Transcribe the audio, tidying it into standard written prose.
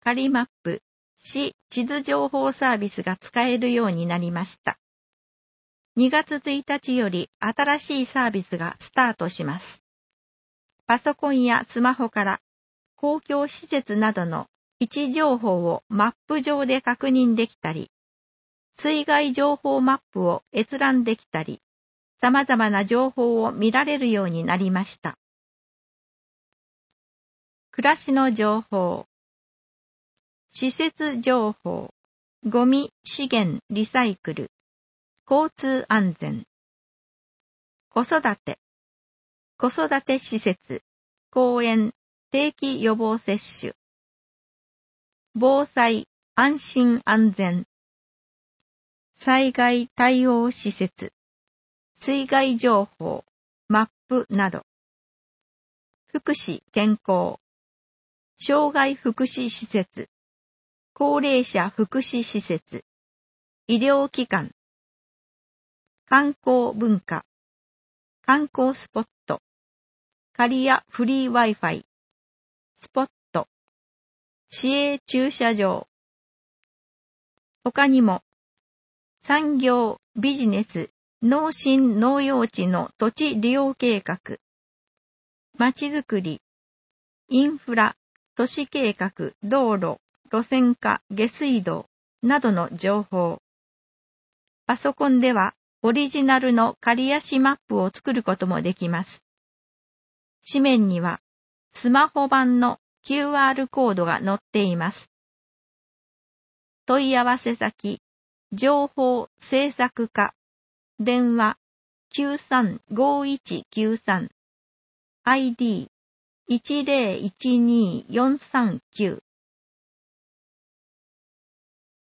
仮マップ、市地図情報サービスが使えるようになりました。2月1日より新しいサービスがスタートします。パソコンやスマホから公共施設などの位置情報をマップ上で確認できたり、水害情報マップを閲覧できたり、様々な情報を見られるようになりました。暮らしの情報、施設情報、ゴミ資源リサイクル、交通安全、子育て施設、公園、定期予防接種、防災安心安全、災害対応施設、水害情報、マップなど、福祉健康、障害福祉施設、高齢者福祉施設、医療機関、観光文化、観光スポット、仮やフリー Wi-Fi、スポット、市営駐車場。他にも、産業、ビジネス、農林農用地の土地利用計画、まちづくり、インフラ、都市計画、道路、路線化、下水道などの情報。パソコンではオリジナルの仮足マップを作ることもできます。紙面にはスマホ版の QR コードが載っています。問い合わせ先、情報制作課、電話 935193、ID 1012439